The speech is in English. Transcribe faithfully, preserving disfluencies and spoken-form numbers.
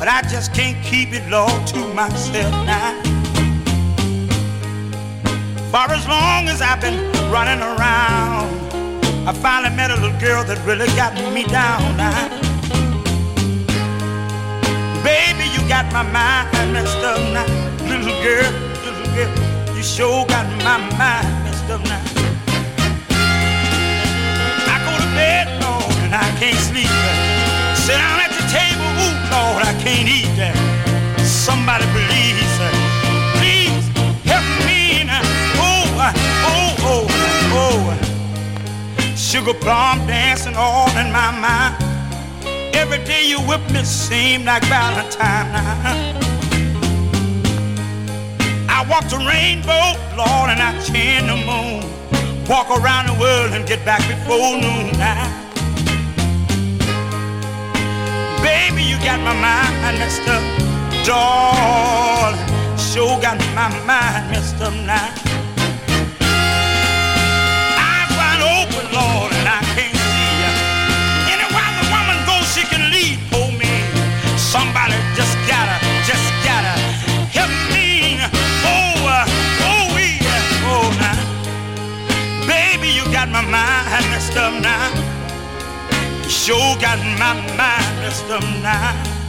but I just can't keep it all to myself now. For as long as I've been running around, I finally met a little girl that really got me down now. Baby, you got my mind messed up now. Little girl, little girl, you sure got my mind messed up now. I go to bed, Lord, and I can't sleep. Sit down at the table, ooh, Lord, I can't eat that. Somebody please, please help me now. Oh, oh, oh, oh. Sugar plum dancing all in my mind. Every day you whip me seem like Valentine now. I walk the rainbow, Lord, and I chain the moon. Walk around the world and get back before noon now. Baby, you got my mind messed up, darling. Sure got my mind messed up now. Eyes wide open, Lord, and I can't see ya. Anywhere the woman goes, she can lead for me. Somebody just gotta, just gotta help me. Oh, uh, oh, yeah, oh, now. Baby, you got my mind messed up now. Sure got my mind messed up now.